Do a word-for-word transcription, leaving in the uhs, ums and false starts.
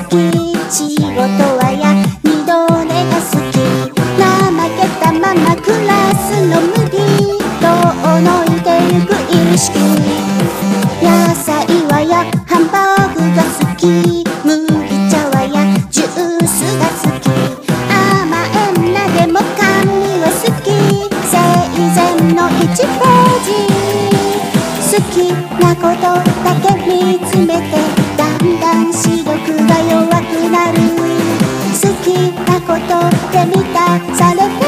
き。仕事はや二度寝が好き。怠けたまま暮らすの無理。遠のいてゆく意識。野菜はやハンバーグが好き。麦茶はやジュースが好き。甘えんなでも甘味は好き。生前のいちページ。好きなことだけ見つめて、だんだん視力が弱くなる。好きなことで満たされて